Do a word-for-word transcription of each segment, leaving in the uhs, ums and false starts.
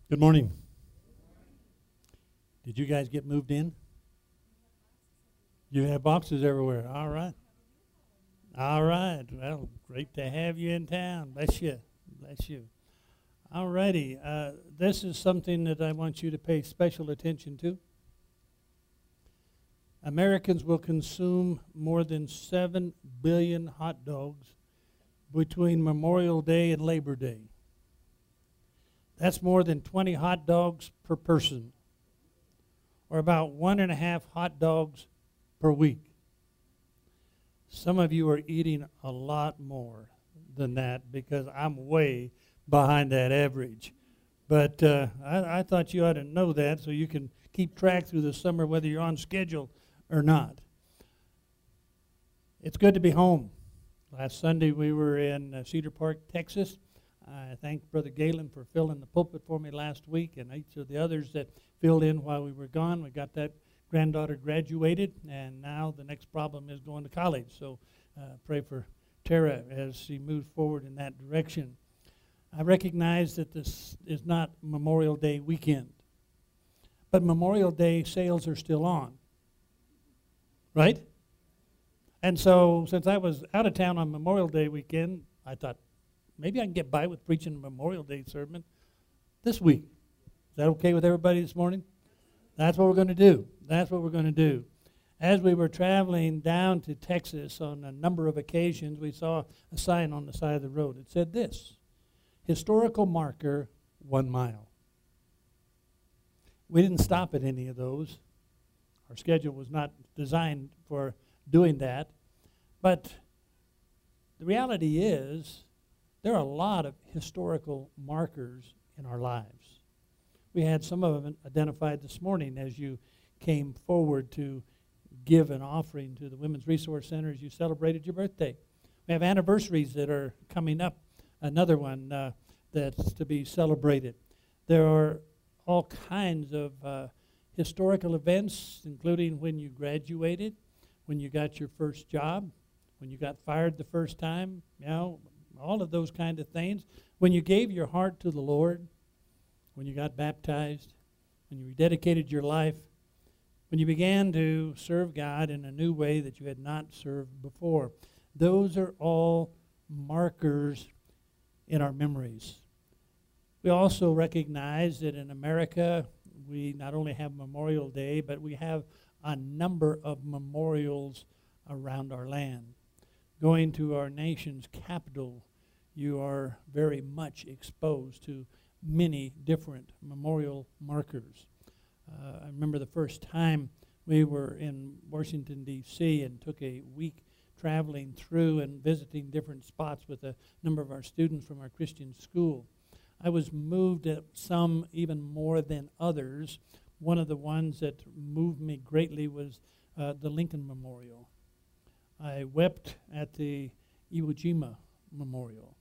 Good morning. Did you guys get moved in? You have boxes everywhere. All right. All right. Well, great to have you in town. Bless you. Bless you. All righty. Uh, this is something that I want you to pay special attention to. Americans will consume more than seven billion hot dogs between Memorial Day and Labor Day. That's more than twenty hot dogs per person, or about one and a half hot dogs per week. Some of you are eating a lot more than that because I'm way behind that average. But uh, I, I thought you ought to know that so you can keep track through the summer whether you're on schedule or not. It's good to be home. Last Sunday we were in uh, Cedar Park, Texas. I thank Brother Galen for filling the pulpit for me last week, and each of the others that filled in while we were gone. We got that granddaughter graduated, and now the next problem is going to college. So uh, pray for Tara as she moves forward in that direction. I recognize that this is not Memorial Day weekend, but Memorial Day sales are still on, right? And so since I was out of town on Memorial Day weekend, I thought, maybe I can get by with preaching a Memorial Day sermon this week. Is that okay with everybody this morning? That's what we're going to do. That's what we're going to do. As we were traveling down to Texas on a number of occasions, we saw a sign on the side of the road. It said this: historical marker, one mile. We didn't stop at any of those. Our schedule was not designed for doing that. But the reality is, there are a lot of historical markers in our lives. We had some of them identified this morning as you came forward to give an offering to the Women's Resource Center as you celebrated your birthday. We have anniversaries that are coming up, another one uh, that's to be celebrated. There are all kinds of uh, historical events, including when you graduated, when you got your first job, when you got fired the first time, you know, all of those kind of things. When you gave your heart to the Lord, when you got baptized, when you rededicated your life, when you began to serve God in a new way that you had not served before. Those are all markers in our memories. We also recognize that in America, we not only have Memorial Day, but we have a number of memorials around our land. Going to our nation's capital, you are very much exposed to many different memorial markers. Uh, I remember the first time we were in Washington, D C and took a week traveling through and visiting different spots with a number of our students from our Christian school. I was moved at some even more than others. One of the ones that moved me greatly was uh, the Lincoln Memorial. I wept at the Iwo Jima Memorial.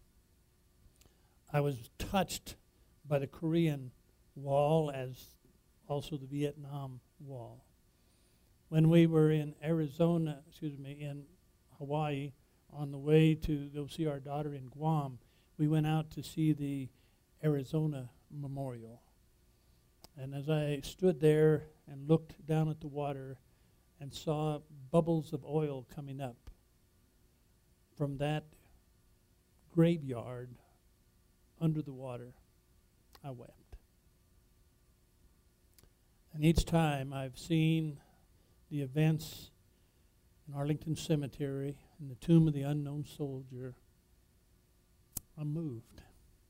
I was touched by the Korean Wall as also the Vietnam Wall. When we were in Arizona, excuse me, in Hawaii, on the way to go see our daughter in Guam, we went out to see the Arizona Memorial. And as I stood there and looked down at the water and saw bubbles of oil coming up from that graveyard under the water, I wept. And each time I've seen the events in Arlington Cemetery, in the tomb of the unknown soldier, I'm moved.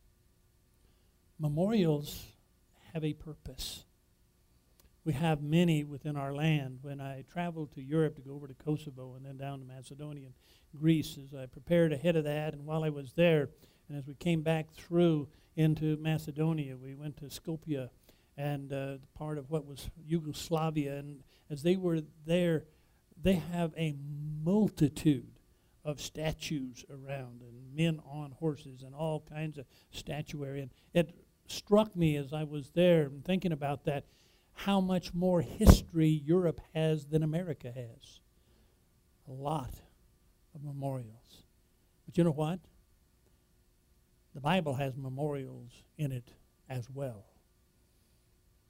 Memorials have a purpose. We have many within our land. When I traveled to Europe to go over to Kosovo and then down to Macedonia and Greece, as I prepared ahead of that, and while I was there, and as we came back through into Macedonia, we went to Skopje and uh, part of what was Yugoslavia, and as they were there, they have a multitude of statues around and men on horses and all kinds of statuary. And it struck me as I was there and thinking about that, how much more history Europe has than America has. A lot of memorials. But you know what? The Bible has memorials in it as well.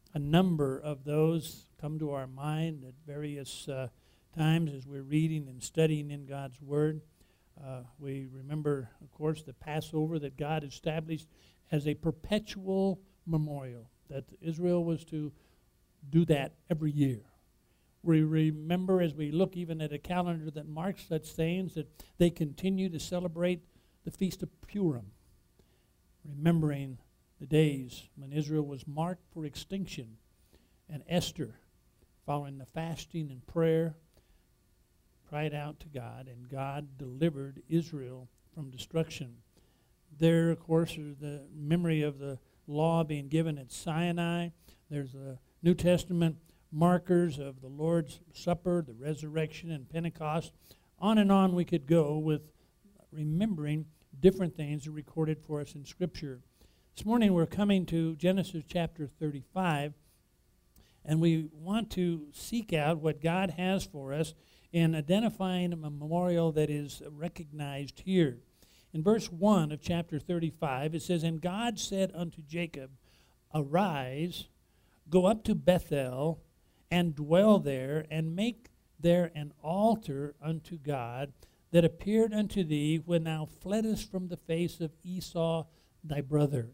A number of those come to our mind at various uh, times as we're reading and studying in God's Word. Uh, we remember, of course, the Passover that God established as a perpetual memorial, that Israel was to do that every year. We remember, as we look even at a calendar that marks such things, that they continue to celebrate the Feast of Purim, remembering the days when Israel was marked for extinction, and Esther, following the fasting and prayer, cried out to God, and God delivered Israel from destruction. There, of course, is the memory of the law being given at Sinai. There's the New Testament markers of the Lord's Supper, the resurrection, and Pentecost. On and on we could go with remembering different things recorded for us in Scripture. This morning we're coming to Genesis chapter thirty-five, and we want to seek out what God has for us in identifying a memorial that is recognized here. In verse one of chapter thirty-five, it says, "And God said unto Jacob, Arise, go up to Bethel, and dwell there, and make there an altar unto God that appeared unto thee when thou fleddest from the face of Esau thy brother."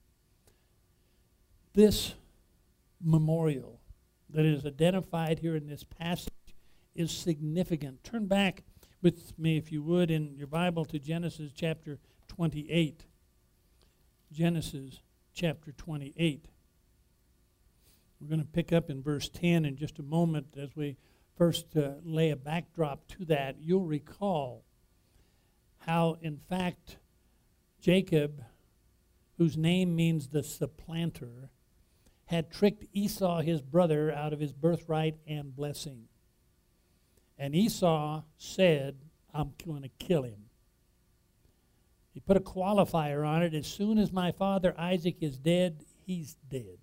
This memorial that is identified here in this passage is significant. Turn back with me, if you would, in your Bible to Genesis chapter twenty-eight. Genesis chapter twenty-eight. We're going to pick up in verse ten in just a moment as we first uh, lay a backdrop to that. You'll recall how, in fact, Jacob, whose name means the supplanter, had tricked Esau, his brother, out of his birthright and blessing. And Esau said, "I'm going to kill him." He put a qualifier on it. As soon as my father Isaac is dead, he's dead.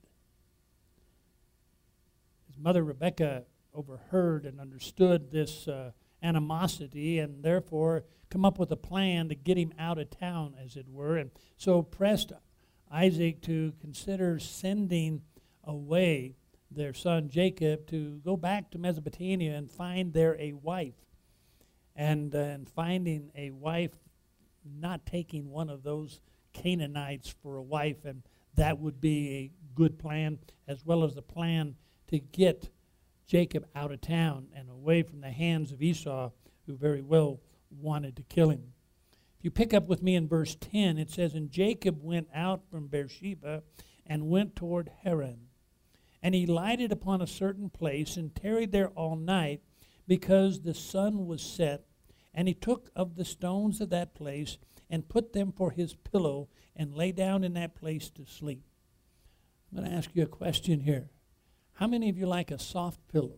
His mother Rebekah overheard and understood this uh, animosity, and therefore come up with a plan to get him out of town, as it were, and so pressed Isaac to consider sending away their son Jacob to go back to Mesopotamia and find there a wife. And, uh, and finding a wife, not taking one of those Canaanites for a wife, and that would be a good plan, as well as the plan to get Jacob out of town and away from the hands of Esau, who very well wanted to kill him. If you pick up with me in verse ten, it says, "And Jacob went out from Beersheba and went toward Haran. And he lighted upon a certain place and tarried there all night, because the sun was set. And he took of the stones of that place and put them for his pillow, and lay down in that place to sleep." I'm going to ask you a question here. How many of you like a soft pillow?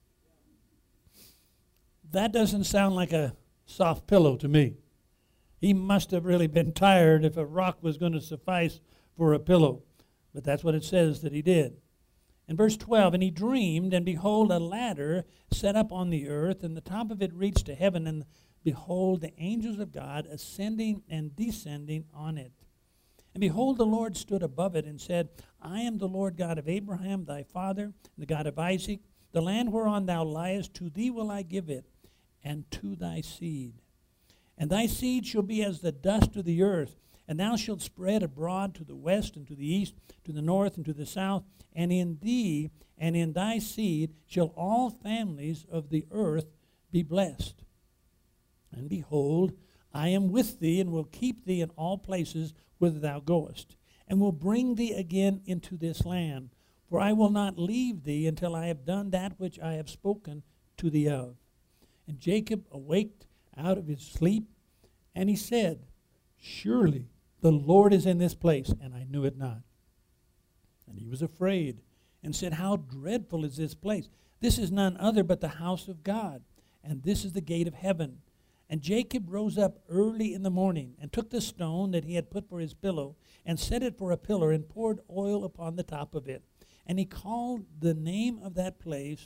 That doesn't sound like a soft pillow to me. He must have really been tired if a rock was going to suffice for a pillow. But that's what it says that he did. In verse twelve, "And he dreamed, and behold, a ladder set up on the earth, and the top of it reached to heaven, and behold, the angels of God ascending and descending on it. And behold, the Lord stood above it and said, I am the Lord God of Abraham thy father, and the God of Isaac. The land whereon thou liest, to thee will I give it, and to thy seed. And thy seed shall be as the dust of the earth, and thou shalt spread abroad to the west and to the east, to the north and to the south. And in thee and in thy seed shall all families of the earth be blessed. And behold, I am with thee, and will keep thee in all places whither thou goest, and will bring thee again into this land. For I will not leave thee until I have done that which I have spoken to thee of. And Jacob awaked out of his sleep, and he said, Surely the Lord is in this place, and I knew it not. And he was afraid, and said, How dreadful is this place! This is none other but the house of God, and this is the gate of heaven. And Jacob rose up early in the morning, and took the stone that he had put for his pillow, and set it for a pillar, and poured oil upon the top of it. And he called the name of that place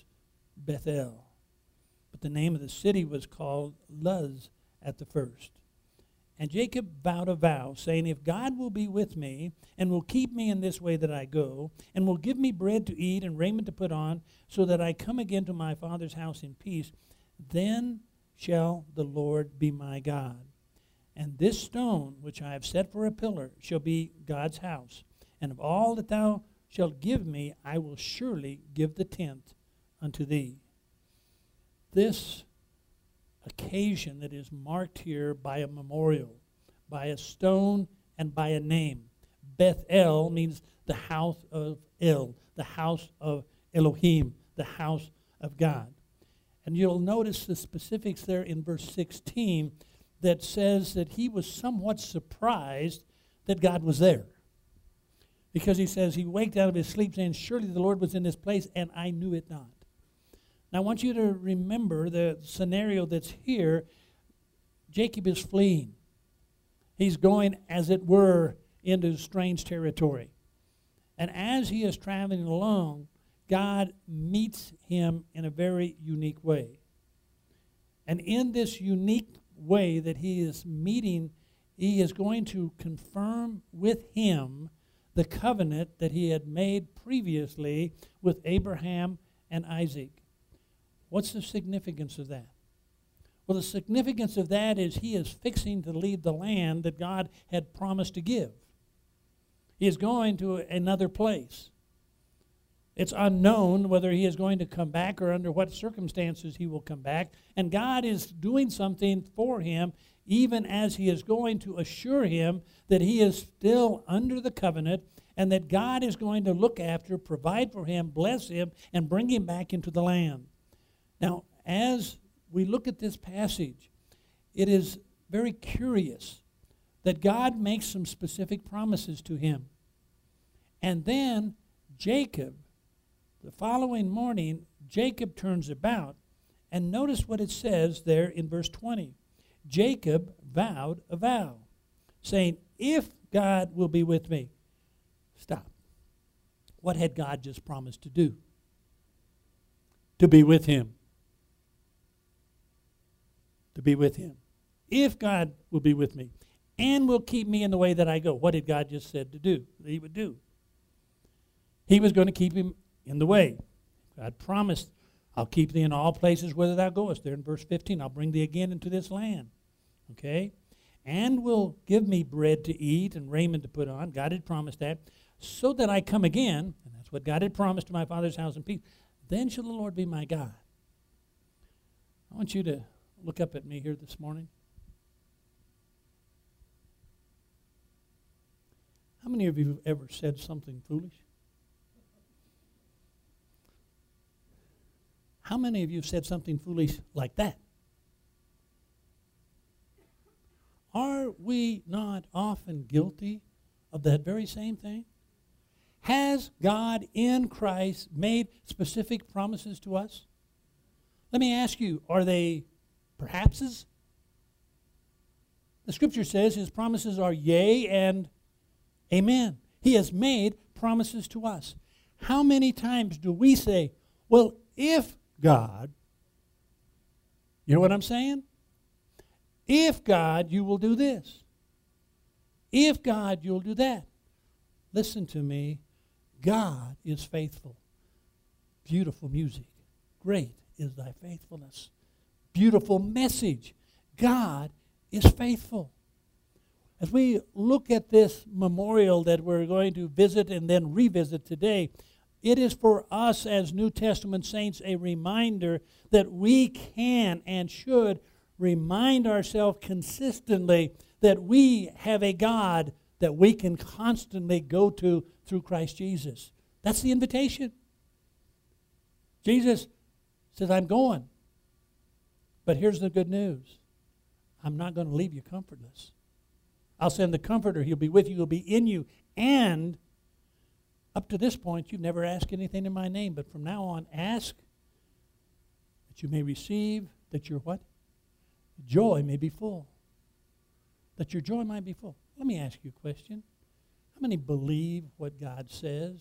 Bethel. But the name of the city was called Luz at the first. And Jacob vowed a vow, saying, if God will be with me, and will keep me in this way that I go, and will give me bread to eat and raiment to put on, so that I come again to my father's house in peace, then shall the Lord be my God. And this stone which I have set for a pillar shall be God's house. And of all that thou shalt give me, I will surely give the tenth unto thee. This occasion that is marked here by a memorial, by a stone, and by a name. Bethel means the house of El, the house of Elohim, the house of God. And you'll notice the specifics there in verse sixteen that says that he was somewhat surprised that God was there. Because he says he waked out of his sleep saying, surely the Lord was in this place, and I knew it not. Now, I want you to remember the scenario that's here. Jacob is fleeing. He's going, as it were, into strange territory. And as he is traveling along, God meets him in a very unique way. And in this unique way that he is meeting, he is going to confirm with him the covenant that he had made previously with Abraham and Isaac. What's the significance of that? Well, the significance of that is he is fixing to leave the land that God had promised to give. He is going to another place. It's unknown whether he is going to come back or under what circumstances he will come back. And God is doing something for him, even as he is going to assure him that he is still under the covenant and that God is going to look after, provide for him, bless him, and bring him back into the land. Now, as we look at this passage, it is very curious that God makes some specific promises to him. And then Jacob, the following morning, Jacob turns about, and notice what it says there in verse twenty. Jacob vowed a vow, saying, if God will be with me. Stop. What had God just promised to do? To be with him. To be with him. If God will be with me and will keep me in the way that I go. What did God just said to do? That he would do. He was going to keep him in the way. God promised, I'll keep thee in all places whither thou goest. There in verse fifteen, I'll bring thee again into this land. Okay? And will give me bread to eat and raiment to put on. God had promised that. So that I come again, and that's what God had promised to my father's house in peace, then shall the Lord be my God. I want you to look up at me here this morning. How many of you have ever said something foolish? How many of you have said something foolish like that? Are we not often guilty of that very same thing? Has God in Christ made specific promises to us? Let me ask you, are they perhapses? The scripture says his promises are yea and amen. He has made promises to us. How many times do we say, well, if God, you know what I'm saying? If God, you will do this. If God, you'll do that. Listen to me. God is faithful. Beautiful music. Great is thy faithfulness. Beautiful message. God is faithful. As we look at this memorial that we're going to visit and then revisit today, it is for us as New Testament saints a reminder that we can and should remind ourselves consistently that we have a God that we can constantly go to through Christ Jesus. That's the invitation. Jesus says, I'm going. But here's the good news. I'm not going to leave you comfortless. I'll send the Comforter. He'll be with you. He'll be in you. And up to this point, you've never asked anything in my name. But from now on, ask that you may receive, that your what? Joy may be full. That your joy might be full. Let me ask you a question. How many believe what God says?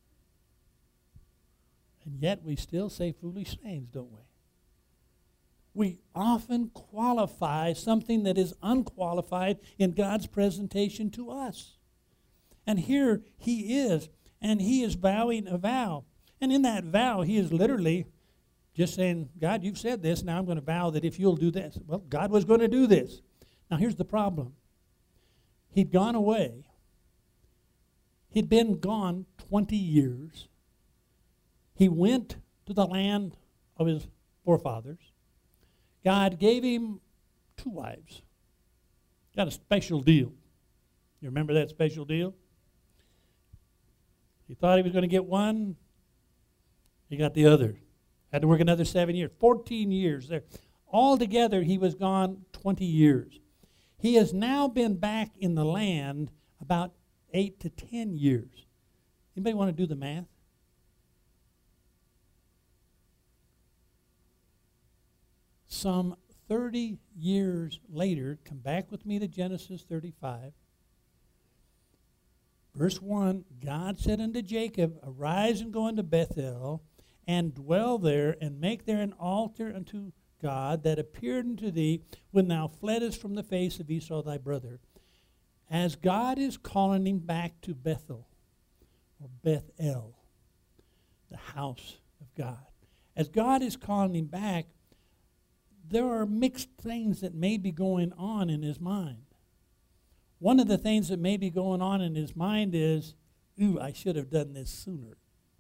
And yet we still say foolish things, don't we? we often qualify something that is unqualified in God's presentation to us. And here he is, and he is vowing a vow. And in that vow, he is literally just saying, God, you've said this, now I'm going to vow that if you'll do this. Well, God was going to do this. Now here's the problem. He'd gone away. He'd been gone twenty years. He went to the land of his forefathers. God gave him two wives. Got a special deal. You remember that special deal? He thought he was going to get one. He got the other. Had to work another seven years. Fourteen years there. Altogether, he was gone twenty years. He has now been back in the land about eight to ten years. Anybody want to do the math? Some thirty years later, come back with me to Genesis thirty-five. Verse one, God said unto Jacob, arise and go unto Bethel, and dwell there, and make there an altar unto God that appeared unto thee when thou fleddest from the face of Esau thy brother. As God is calling him back to Bethel, or Bethel, the house of God. As God is calling him back, there are mixed things that may be going on in his mind. One of the things that may be going on in his mind is, ooh, I should have done this sooner.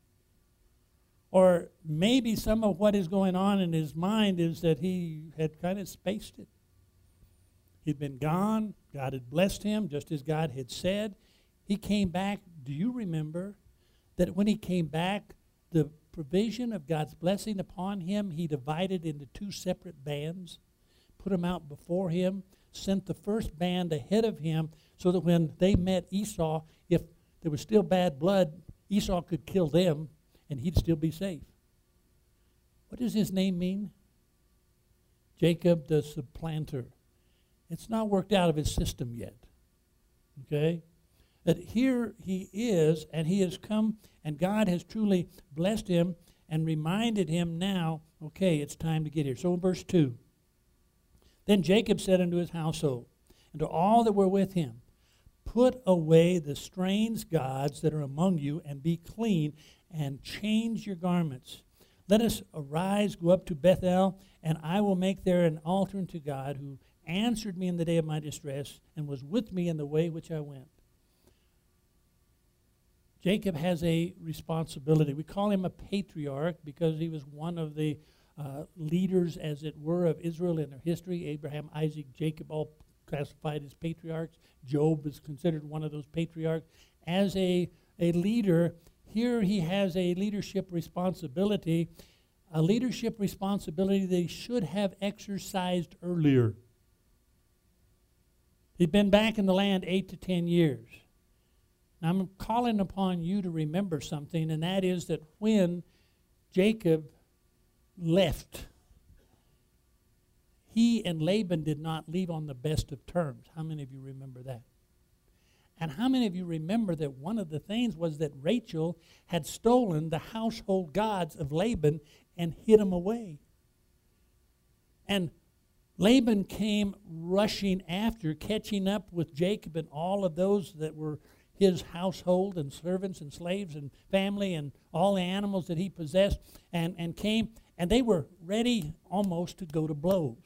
Or maybe some of what is going on in his mind is that he had kind of spaced it. He'd been gone. God had blessed him, just as God had said. He came back. Do you remember that when he came back, the provision of God's blessing upon him, he divided into two separate bands, put them out before him, sent the first band ahead of him so that when they met Esau, if there was still bad blood, Esau could kill them and he'd still be safe. What does his name mean? Jacob the supplanter. It's not worked out of his system yet. Okay? That here he is, and he has come, and God has truly blessed him and reminded him now, okay, it's time to get here. So in verse two, then Jacob said unto his household, and to all that were with him, put away the strange gods that are among you, and be clean, and change your garments. Let us arise, go up to Bethel, and I will make there an altar unto God, who answered me in the day of my distress, and was with me in the way which I went. Jacob has a responsibility. We call him a patriarch because he was one of the uh, leaders, as it were, of Israel in their history. Abraham, Isaac, Jacob, all classified as patriarchs. Job is considered one of those patriarchs. As a, a leader, here he has a leadership responsibility, a leadership responsibility that he should have exercised earlier. He'd been back in the land eight to ten years. Now, I'm calling upon you to remember something, and that is that when Jacob left, he and Laban did not leave on the best of terms. How many of you remember that? And how many of you remember that one of the things was that Rachel had stolen the household gods of Laban and hid them away? And Laban came rushing after, catching up with Jacob and all of those that were his household and servants and slaves and family and all the animals that he possessed, and, and came, and they were ready almost to go to blows.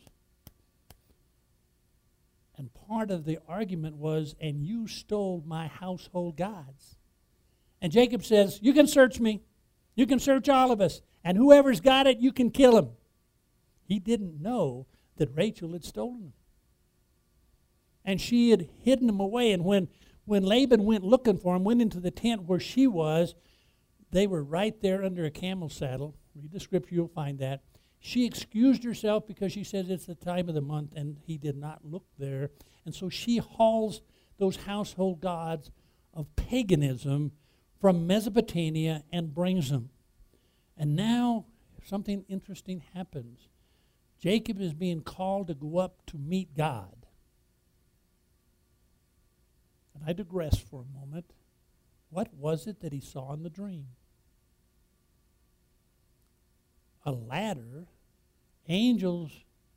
And part of the argument was, and you stole my household gods. And Jacob says, you can search me. You can search all of us. And whoever's got it, you can kill him. He didn't know that Rachel had stolen them. And she had hidden them away. And when, when Laban went looking for him, went into the tent where she was, they were right there under a camel saddle. Read the scripture, you'll find that. She excused herself because she says it's the time of the month, and he did not look there. And so she hauls those household gods of paganism from Mesopotamia and brings them. And now something interesting happens. Jacob is being called to go up to meet God. And I digress for a moment. What was it that he saw in the dream? A ladder, angels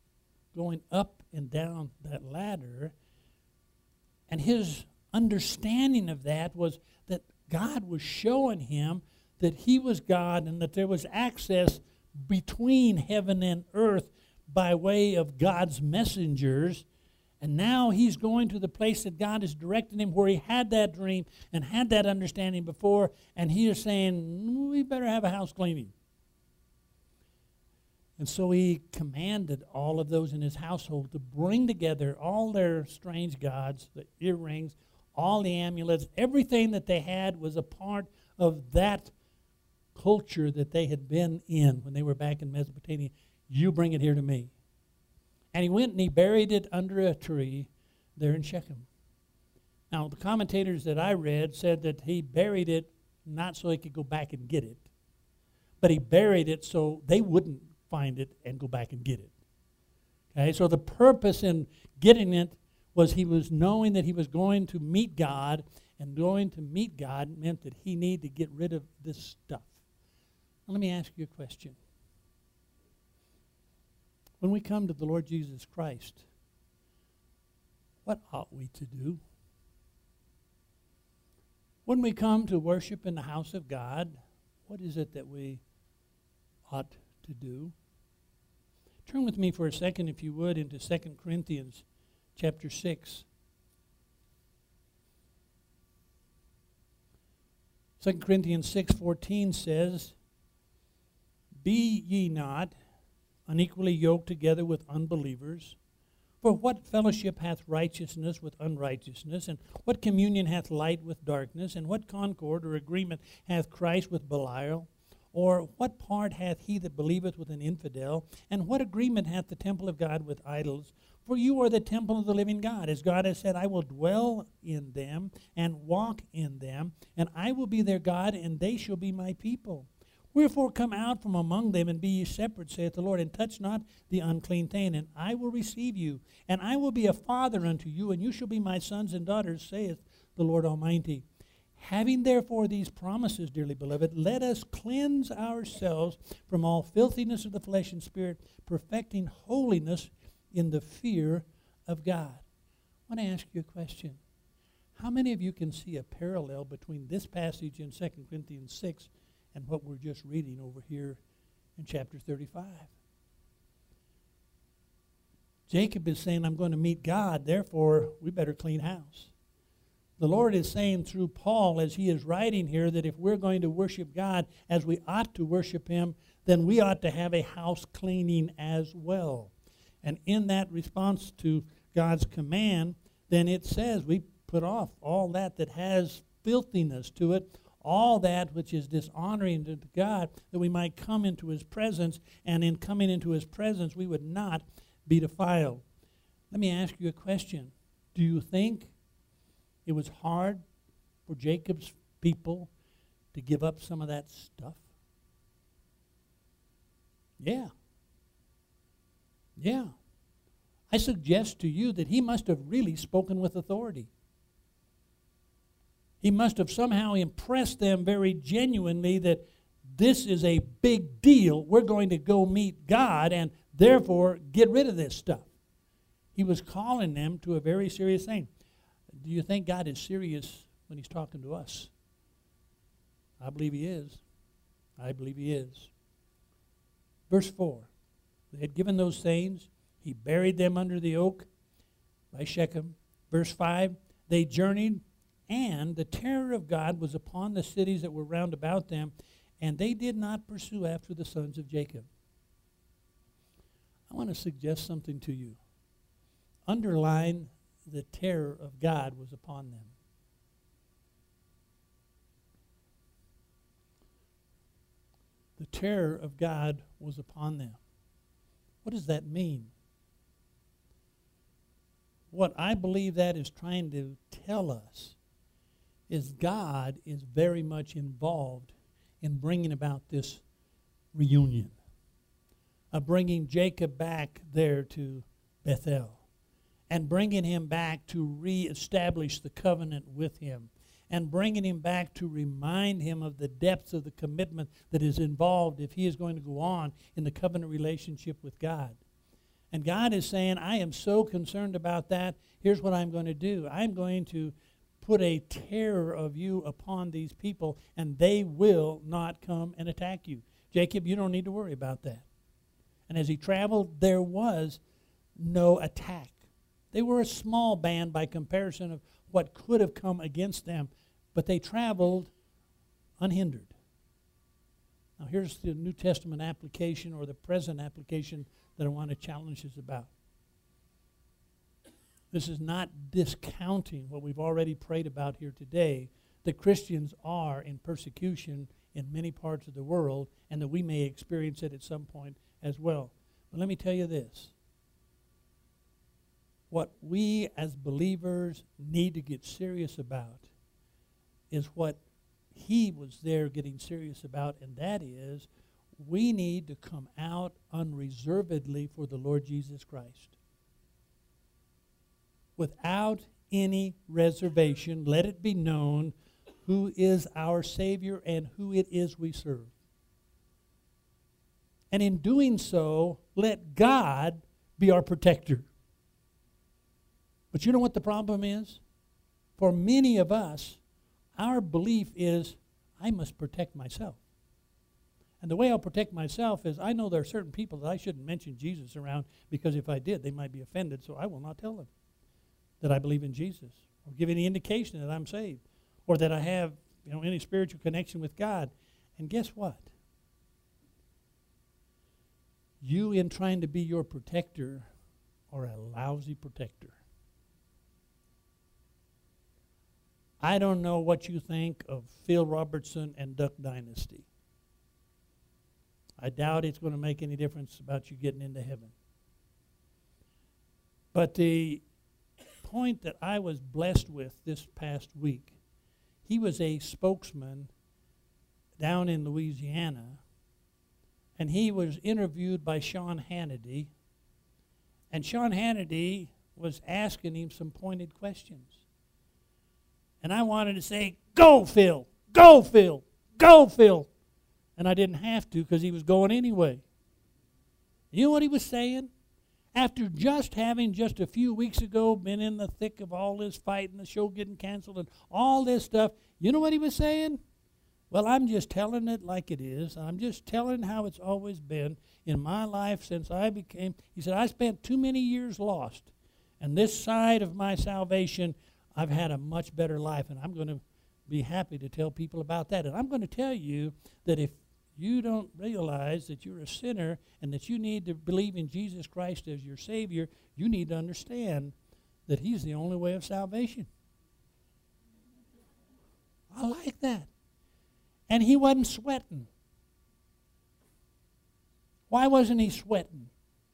going up and down that ladder. And his understanding of that was that God was showing him that he was God and that there was access between heaven and earth by way of God's messengers. And now he's going to the place that God is directing him, where he had that dream and had that understanding before, and he is saying, we better have a house cleaning. And so he commanded all of those in his household to bring together all their strange gods, the earrings, all the amulets, everything that they had was a part of that culture that they had been in when they were back in Mesopotamia. You bring it here to me. And he went and he buried it under a tree there in Shechem. Now, the commentators that I read said that he buried it not so he could go back and get it, but he buried it so they wouldn't find it and go back and get it. Okay, so the purpose in getting it was he was knowing that he was going to meet God, and going to meet God meant that he needed to get rid of this stuff. Now, let me ask you a question. When we come to the Lord Jesus Christ, what ought we to do? When we come to worship in the house of God, what is it that we ought to do? Turn with me for a second, if you would, into Second Corinthians chapter six. Second Corinthians six fourteen says, Be ye not unequally yoked together with unbelievers. For what fellowship hath righteousness with unrighteousness? And what communion hath light with darkness? And what concord or agreement hath Christ with Belial? Or what part hath he that believeth with an infidel? And what agreement hath the temple of God with idols? For you are the temple of the living God. As God has said, I will dwell in them and walk in them, and I will be their God, and they shall be my people. Wherefore come out from among them, and be ye separate, saith the Lord, and touch not the unclean thing, and I will receive you, and I will be a father unto you, and you shall be my sons and daughters, saith the Lord Almighty. Having therefore these promises, dearly beloved, let us cleanse ourselves from all filthiness of the flesh and spirit, perfecting holiness in the fear of God. I want to ask you a question. How many of you can see a parallel between this passage in Second Corinthians six and what we're just reading over here in chapter thirty-five? Jacob is saying, I'm going to meet God, therefore we better clean house. The Lord is saying through Paul as he is writing here that if we're going to worship God as we ought to worship him, then we ought to have a house cleaning as well. And in that response to God's command, then it says we put off all that that has filthiness to it, all that which is dishonoring to God, that we might come into his presence, and in coming into his presence we would not be defiled. Let me ask you a question. Do you think it was hard for Jacob's people to give up some of that stuff? Yeah. Yeah. I suggest to you that he must have really spoken with authority. He must have somehow impressed them very genuinely that this is a big deal. We're going to go meet God, and therefore get rid of this stuff. He was calling them to a very serious thing. Do you think God is serious when he's talking to us? I believe he is. I believe he is. Verse four. They had given those things. He buried them under the oak by Shechem. Verse five. They journeyed, and the terror of God was upon the cities that were round about them, and they did not pursue after the sons of Jacob. I want to suggest something to you. Underline the terror of God was upon them. The terror of God was upon them. What does that mean? What I believe that is trying to tell us is God is very much involved in bringing about this reunion, of bringing Jacob back there to Bethel, and bringing him back to reestablish the covenant with him, and bringing him back to remind him of the depths of the commitment that is involved if he is going to go on in the covenant relationship with God. And God is saying, I am so concerned about that. Here's what I'm going to do. I'm going to put a terror of you upon these people, and they will not come and attack you. Jacob, you don't need to worry about that. And as he traveled, there was no attack. They were a small band by comparison of what could have come against them, but they traveled unhindered. Now here's the New Testament application, or the present application, that I want to challenge us about. This is not discounting what we've already prayed about here today, that Christians are in persecution in many parts of the world, and that we may experience it at some point as well. But let me tell you this. What we as believers need to get serious about is what he was there getting serious about, and that is we need to come out unreservedly for the Lord Jesus Christ. Without any reservation, let it be known who is our Savior and who it is we serve. And in doing so, let God be our protector. But you know what the problem is? For many of us, our belief is, I must protect myself. And the way I'll protect myself is, I know there are certain people that I shouldn't mention Jesus around, because if I did, they might be offended, so I will not tell them that I believe in Jesus, or give any indication that I'm saved, or that I have, you know, any spiritual connection with God. And guess what? You, in trying to be your protector, are a lousy protector. I don't know what you think of Phil Robertson and Duck Dynasty. I doubt it's going to make any difference about you getting into heaven. But the point that I was blessed with this past week, he was a spokesman down in Louisiana, and he was interviewed by Sean Hannity, and Sean Hannity was asking him some pointed questions. And I wanted to say, go Phil, go Phil, go Phil. And I didn't have to, because he was going anyway. You know what he was saying? After just having just a few weeks ago been in the thick of all this fight and the show getting canceled and all this stuff, you know what he was saying? Well, I'm just telling it like it is. I'm just telling how it's always been in my life since I became, he said, I spent too many years lost. And this side of my salvation, I've had a much better life, and I'm going to be happy to tell people about that. And I'm going to tell you that if you don't realize that you're a sinner and that you need to believe in Jesus Christ as your Savior, you need to understand that He's the only way of salvation. I like that. And he wasn't sweating. Why wasn't he sweating?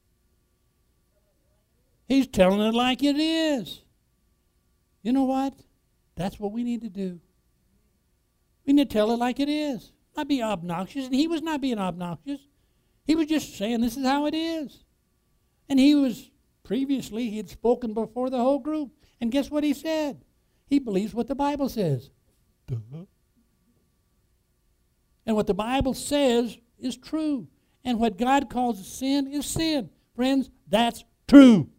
He's telling it like it is. You know what? That's what we need to do. We need to tell it like it is. Not be obnoxious. And he was not being obnoxious. He was just saying this is how it is. And he was, previously, he had spoken before the whole group. And guess what he said? He believes what the Bible says. Duh. And what the Bible says is true. And what God calls sin is sin. Friends, that's true.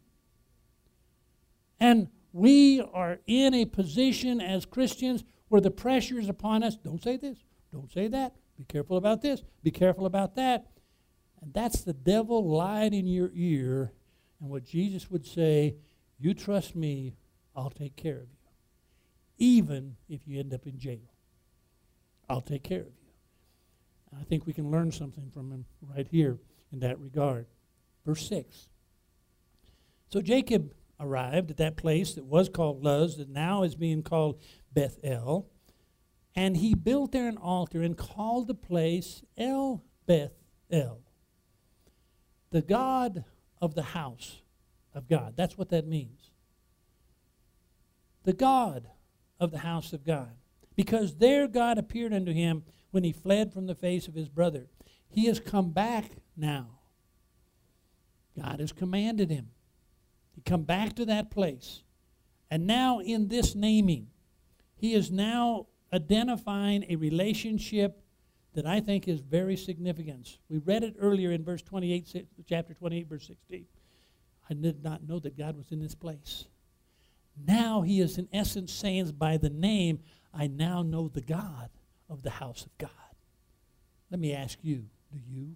And we are in a position as Christians where the pressure is upon us. Don't say this. Don't say that. Be careful about this. Be careful about that. And that's the devil lying in your ear. And what Jesus would say, you trust me, I'll take care of you. Even if you end up in jail, I'll take care of you. I think we can learn something from him right here in that regard. Verse six. So Jacob arrived at that place that was called Luz, that now is being called Bethel, and he built there an altar and called the place El Bethel, the God of the house of God. That's what that means. The God of the house of God. Because there God appeared unto him when he fled from the face of his brother. He has come back now. God has commanded him to come back to that place. And now in this naming, he is now identifying a relationship that I think is very significant. We read it earlier in verse twenty-eight, chapter twenty-eight, verse sixteen. I did not know that God was in this place. Now he is in essence saying by the name, I now know the God of the house of God. Let me ask you, do you?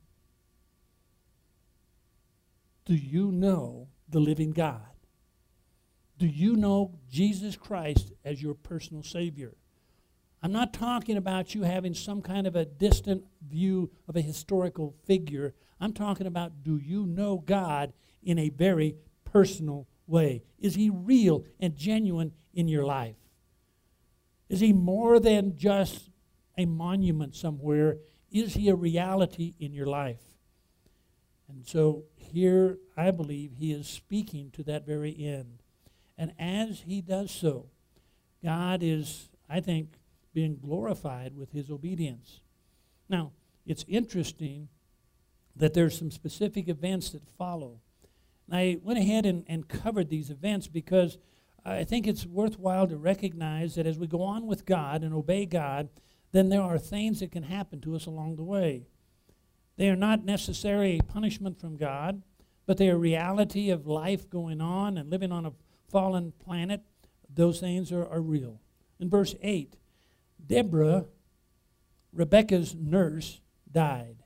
Do you know the living God? Do you know Jesus Christ as your personal Savior? I'm not talking about you having some kind of a distant view of a historical figure. I'm talking about, do you know God in a very personal way? Is he real and genuine in your life? Is he more than just a monument somewhere? Is he a reality in your life? And so here, I believe, he is speaking to that very end. And as he does so, God is, I think, being glorified with his obedience. Now, it's interesting that there's some specific events that follow. And I went ahead and, and covered these events because I think it's worthwhile to recognize that as we go on with God and obey God, then there are things that can happen to us along the way. They are not necessarily a punishment from God, but they are a reality of life going on and living on a fallen planet. Those things are, are real. In verse eight, Deborah, Rebekah's nurse, died.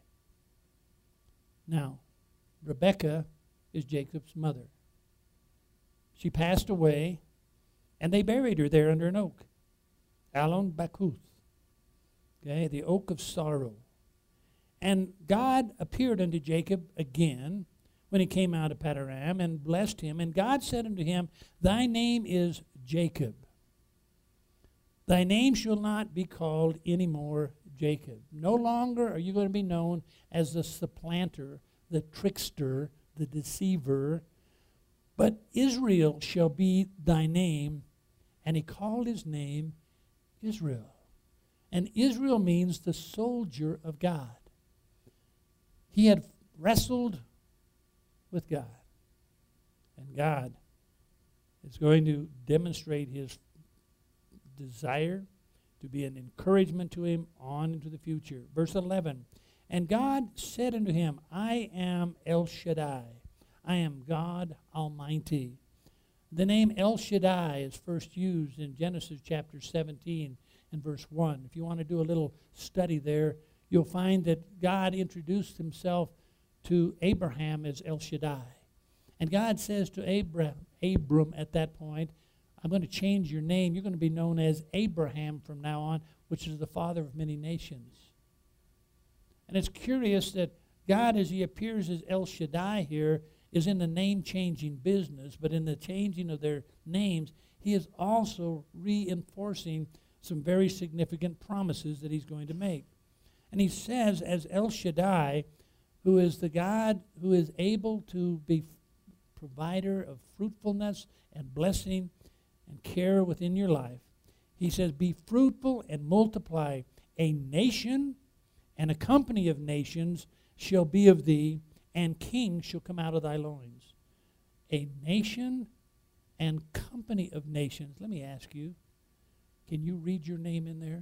Now, Rebekah is Jacob's mother. She passed away, and they buried her there under an oak, Allon Bakuth, okay, the oak of sorrow. And God appeared unto Jacob again when he came out of Paddan and blessed him. And God said unto him, Thy name is Jacob. Thy name shall not be called any more Jacob. No longer are you going to be known as the supplanter, the trickster, the deceiver, but Israel shall be thy name. And he called his name Israel. And Israel means the soldier of God. He had wrestled with God. And God is going to demonstrate his desire to be an encouragement to him on into the future. Verse eleven, And God said unto him, I am El Shaddai. I am God Almighty. The name El Shaddai is first used in Genesis chapter seventeen and verse one. If you want to do a little study there, you'll find that God introduced himself to Abraham as El Shaddai. And God says to Abraham, Abram at that point, I'm going to change your name. You're going to be known as Abraham from now on, which is the father of many nations. And it's curious that God, as he appears as El Shaddai here, is in the name-changing business, but in the changing of their names, he is also reinforcing some very significant promises that he's going to make. And he says, as El Shaddai, who is the God who is able to be provider of fruitfulness and blessing and care within your life, he says, be fruitful and multiply. A nation and a company of nations shall be of thee, and kings shall come out of thy loins. A nation and company of nations. Let me ask you, can you read your name in there?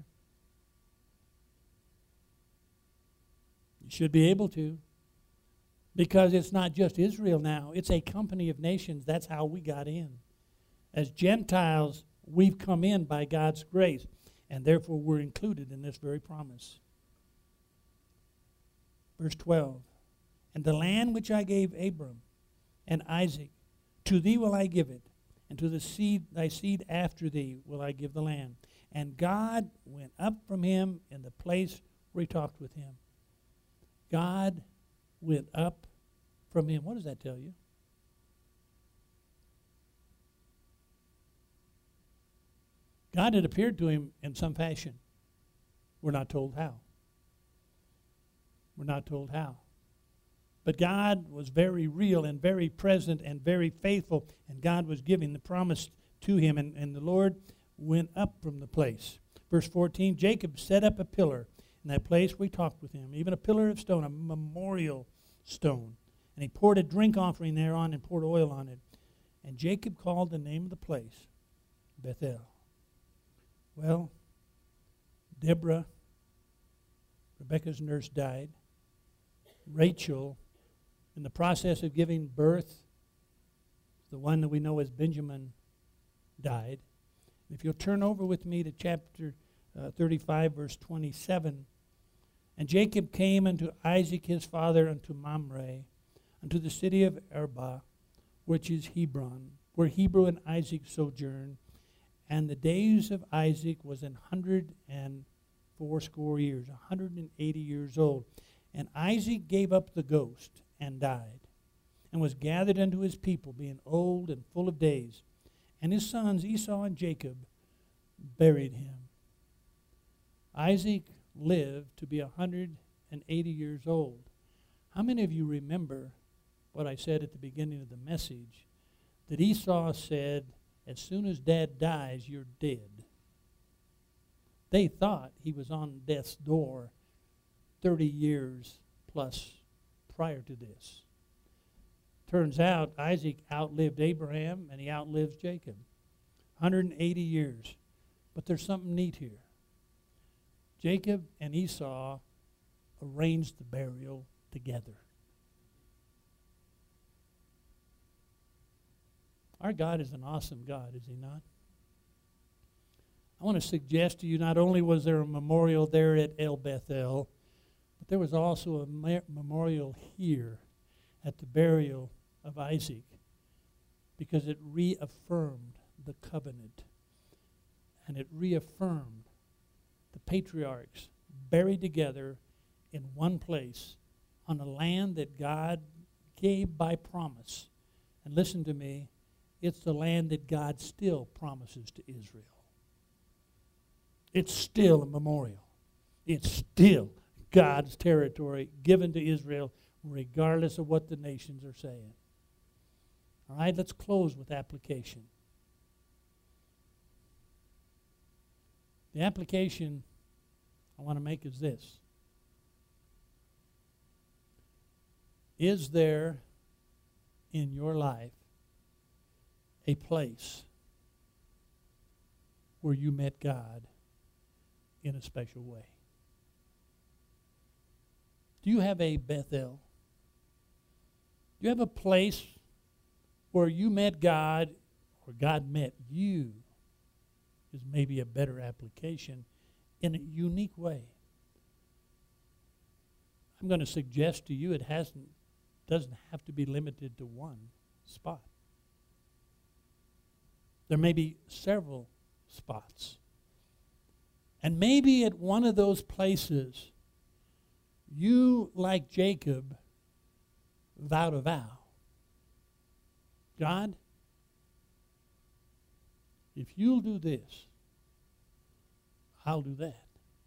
You should be able to. Because it's not just Israel now. It's a company of nations. That's how we got in. As Gentiles, we've come in by God's grace. And therefore, we're included in this very promise. Verse twelve. And the land which I gave Abram and Isaac, to thee will I give it, and to the seed, thy seed after thee will I give the land. And God went up from him in the place where he talked with him. God went up from him. What does that tell you? God had appeared to him in some fashion. We're not told how. We're not told how. But God was very real and very present and very faithful, and God was giving the promise to him, and, and the Lord went up from the place. Verse fourteen, Jacob set up a pillar in that place where he talked with him, even a pillar of stone, a memorial stone. And he poured a drink offering thereon and poured oil on it. And Jacob called the name of the place Bethel. Well, Deborah, Rebekah's nurse, died. Rachel, in the process of giving birth the one that we know as Benjamin, died. If you'll turn over with me to chapter uh, thirty-five, verse twenty-seven. And Jacob came unto Isaac his father unto Mamre, unto the city of Arba, which is Hebron, where Hebrew and Isaac sojourned. And the days of Isaac was an hundred and fourscore years, a hundred and eighty years old. And Isaac gave up the ghost and died, and was gathered unto his people, being old and full of days. And his sons Esau and Jacob buried him. Isaac lived to be a hundred and eighty years old. How many of you remember what I said at the beginning of the message, that Esau said, as soon as Dad dies, you're dead? They thought he was on death's door thirty years plus prior to this. Turns out Isaac outlived Abraham, and he outlives Jacob. one hundred eighty years. But there's something neat here. Jacob and Esau arranged the burial together. Our God is an awesome God, is he not? I want to suggest to you, not only was there a memorial there at El Bethel, but there was also a me- memorial here at the burial of Isaac, because it reaffirmed the covenant, and it reaffirmed the patriarchs buried together in one place on a land that God gave by promise. And listen to me, it's the land that God still promises to Israel. It's still a memorial. It's still God's territory given to Israel, regardless of what the nations are saying. All right, let's close with application. The application I want to make is this. Is there in your life a place where you met God in a special way? Do you have a Bethel? Do you have a place where you met God, or God met you, is maybe a better application, in a unique way? I'm going to suggest to you it hasn't, doesn't have to be limited to one spot. There may be several spots. And maybe at one of those places, you, like Jacob, vowed a vow. God, if you'll do this, I'll do that.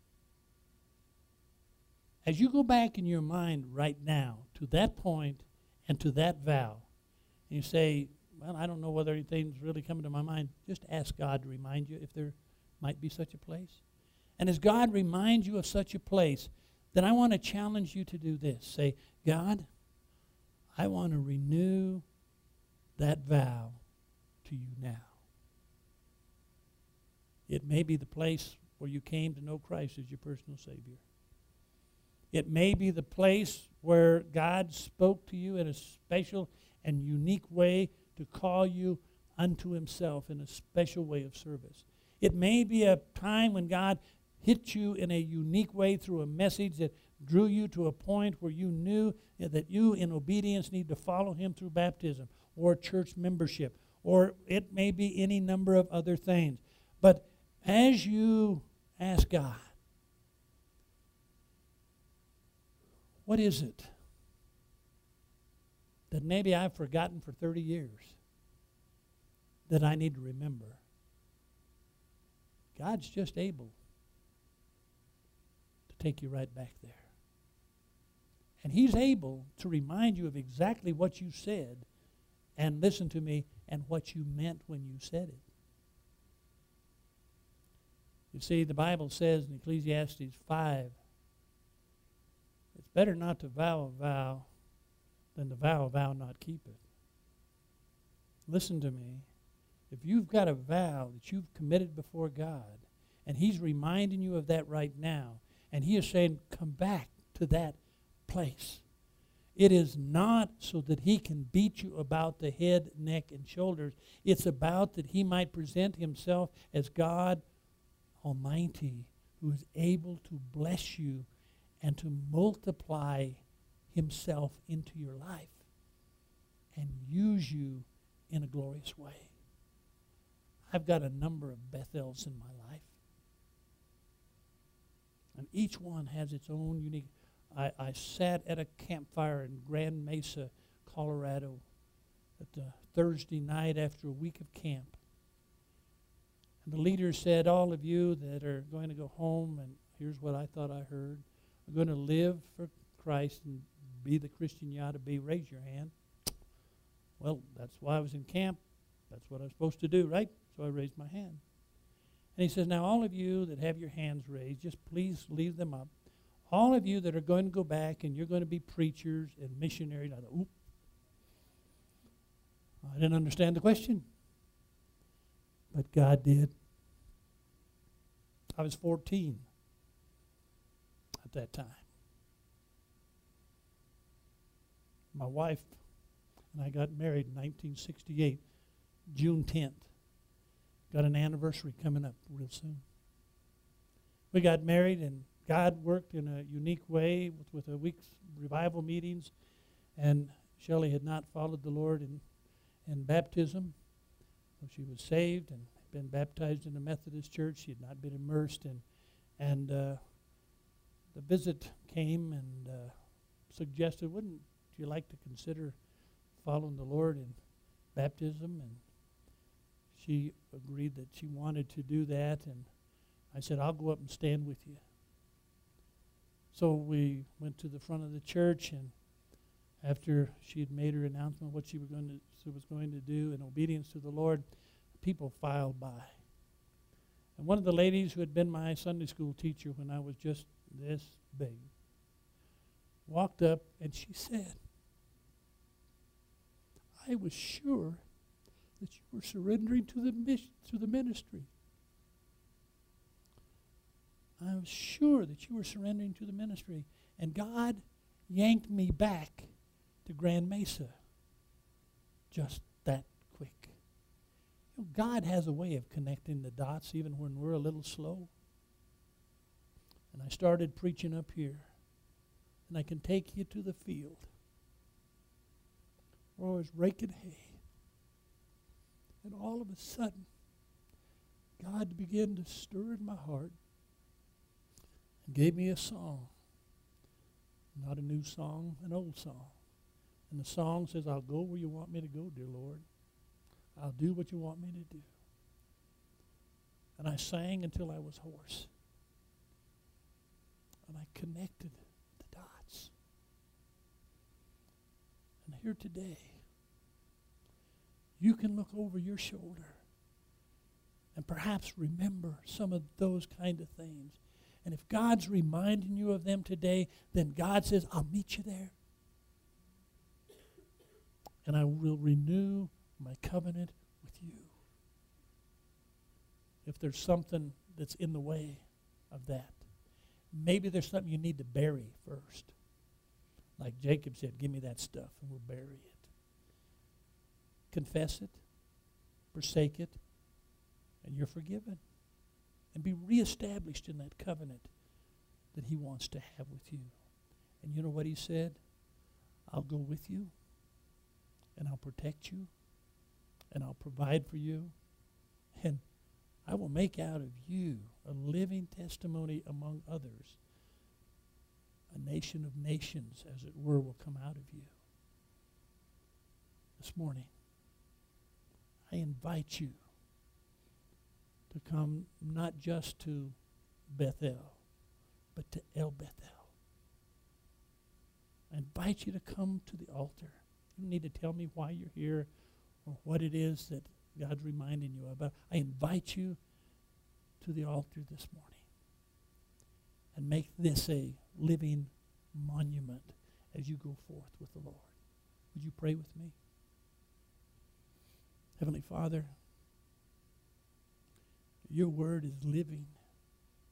As you go back in your mind right now to that point and to that vow, and you say, well, I don't know whether anything's really coming to my mind, just ask God to remind you if there might be such a place. And as God reminds you of such a place, then I want to challenge you to do this. Say, God, I want to renew that vow to you now. It may be the place where you came to know Christ as your personal Savior. It may be the place where God spoke to you in a special and unique way to call you unto himself in a special way of service. It may be a time when God hit you in a unique way through a message that drew you to a point where you knew that you, in obedience, need to follow him through baptism or church membership, or it may be any number of other things. But as you ask God, what is it that maybe I've forgotten for thirty years that I need to remember? God's just able to take you right back there. And he's able to remind you of exactly what you said, and listen to me, and what you meant when you said it. You see, the Bible says in Ecclesiastes five, it's better not to vow a vow than to vow a vow not keep it. Listen to me. If you've got a vow that you've committed before God, and he's reminding you of that right now, and he is saying, come back to that place. It is not so that he can beat you about the head, neck, and shoulders. It's about that he might present himself as God Almighty, who is able to bless you and to multiply himself into your life and use you in a glorious way. I've got a number of Bethels in my life. And each one has its own unique. I, I sat at a campfire in Grand Mesa, Colorado, at the Thursday night after a week of camp. And the leader said, all of you that are going to go home, and here's what I thought I heard, are going to live for Christ and be the Christian you ought to be. Raise your hand. Well, that's why I was in camp. That's what I was supposed to do, right? So I raised my hand. And he says, now all of you that have your hands raised, just please leave them up. All of you that are going to go back and you're going to be preachers and missionaries. I thought, oop. I didn't understand the question. But God did. I was fourteen at that time. My wife and I got married in nineteen sixty-eight, June tenth. Got an anniversary coming up real soon. We got married, and God worked in a unique way with, with a week's revival meetings. And Shelley had not followed the Lord in, in baptism. So she was saved and been baptized in a Methodist church. She had not been immersed. And, and uh, the visit came and uh, suggested, wouldn't you like to consider following the Lord in baptism? And she agreed that she wanted to do that, and I said, I'll go up and stand with you. So we went to the front of the church, and after she had made her announcement what she was going to, she was going to do in obedience to the Lord, people filed by. And one of the ladies who had been my Sunday school teacher when I was just this big walked up, and she said, I was sure that you were surrendering to the mission, to the ministry. I was sure that you were surrendering to the ministry. And God yanked me back to Grand Mesa just that quick. You know, God has a way of connecting the dots even when we're a little slow. And I started preaching up here. And I can take you to the field where I was raking hay. And all of a sudden, God began to stir in my heart and gave me a song. Not a new song, an old song. And the song says, I'll go where you want me to go, dear Lord. I'll do what you want me to do. And I sang until I was hoarse. And I connected the dots. And here today, you can look over your shoulder and perhaps remember some of those kind of things. And if God's reminding you of them today, then God says, I'll meet you there. And I will renew my covenant with you. If there's something that's in the way of that, maybe there's something you need to bury first. Like Jacob said, give me that stuff and we'll bury it. Confess it, forsake it, and you're forgiven. And be reestablished in that covenant that he wants to have with you. And you know what he said? I'll go with you, and I'll protect you, and I'll provide for you, and I will make out of you a living testimony among others. A nation of nations, as it were, will come out of you. This morning, I invite you to come not just to Bethel, but to El Bethel. I invite you to come to the altar. You don't need to tell me why you're here or what it is that God's reminding you about. I invite you to the altar this morning and make this a living monument as you go forth with the Lord. Would you pray with me? Heavenly Father, your word is living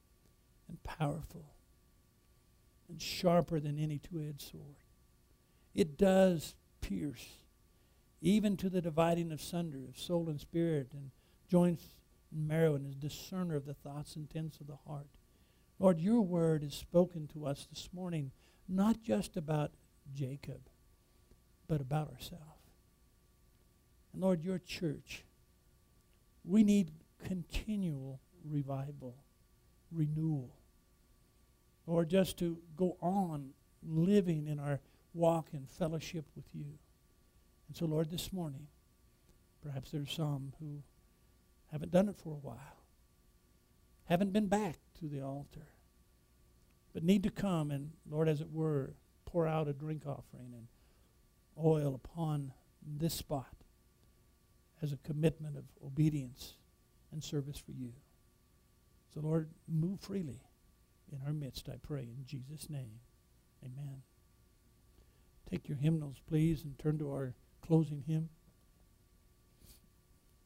and powerful and sharper than any two-edged sword. It does pierce, even to the dividing of sunder of soul and spirit, and joints and marrow, and is discerner of the thoughts and intents of the heart. Lord, your word is spoken to us this morning, not just about Jacob, but about ourselves. And Lord, your church, we need continual revival, renewal. Lord, just to go on living in our walk and fellowship with you. And so, Lord, this morning, perhaps there's some who haven't done it for a while, haven't been back to the altar, but need to come and, Lord, as it were, pour out a drink offering and oil upon this spot as a commitment of obedience and service for you. So, Lord, move freely in our midst, I pray, in Jesus' name. Amen. Take your hymnals, please, and turn to our closing hymn.